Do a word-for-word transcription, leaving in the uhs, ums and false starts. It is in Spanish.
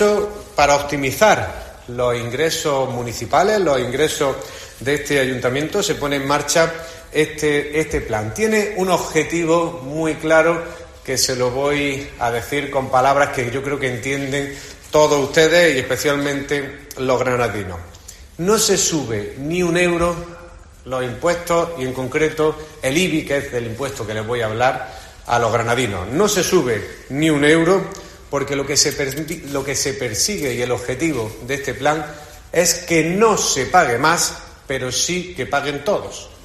Para optimizar los ingresos municipales, los ingresos de este ayuntamiento, se pone en marcha este, este plan. Tiene un objetivo muy claro que se lo voy a decir con palabras que yo creo que entienden todos ustedes y especialmente los granadinos. No se sube ni un euro los impuestos y en concreto el I B I, que es el impuesto que les voy a hablar a los granadinos. No se sube ni un euro porque lo que se, lo que se persigue y el objetivo de este plan es que no se pague más, pero sí que paguen todos.